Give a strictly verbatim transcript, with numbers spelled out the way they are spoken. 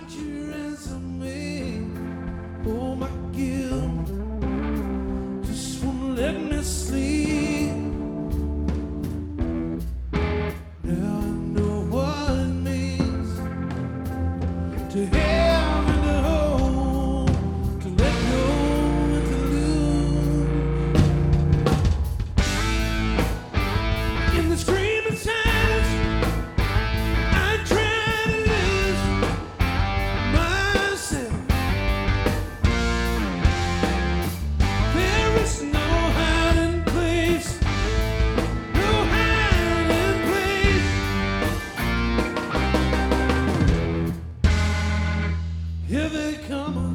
need you ransom me. Oh, my guilt just won't let me sleep. Now I know what it means to have and to hold, to let go and to lose. In the screaming silence, I try to lose myself. There is no hiding place, no hiding place. Here they come.